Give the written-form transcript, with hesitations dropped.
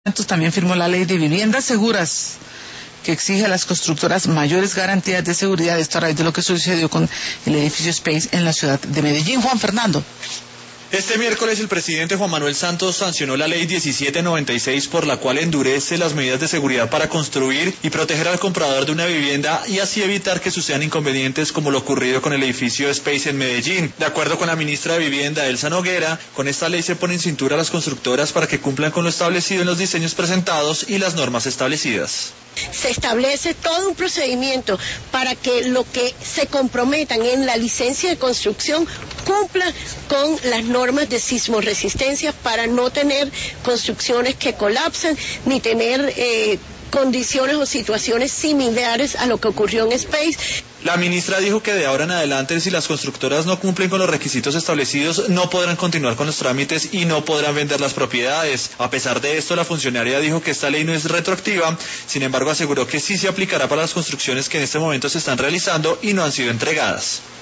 También firmó la ley de viviendas seguras que exige a las constructoras mayores garantías de seguridad. Esto a raíz de lo que sucedió con el edificio Space en la ciudad de Medellín. Juan Fernando. Este miércoles el presidente Juan Manuel Santos sancionó la ley 1796 por la cual endurece las medidas de seguridad para construir y proteger al comprador de una vivienda y así evitar que sucedan inconvenientes como lo ocurrido con el edificio Space en Medellín. De acuerdo con la ministra de Vivienda, Elsa Noguera, con esta ley se pone en cintura a las constructoras para que cumplan con lo establecido en los diseños presentados y las normas establecidas. Se establece todo un procedimiento para que lo que se comprometan en la licencia de construcción cumpla con las normas de sismoresistencia para no tener construcciones que colapsan ni tener condiciones o situaciones similares a lo que ocurrió en Space. La ministra dijo que de ahora en adelante, si las constructoras no cumplen con los requisitos establecidos, no podrán continuar con los trámites y no podrán vender las propiedades. A pesar de esto, la funcionaria dijo que esta ley no es retroactiva, sin embargo aseguró que sí se aplicará para las construcciones que en este momento se están realizando y no han sido entregadas.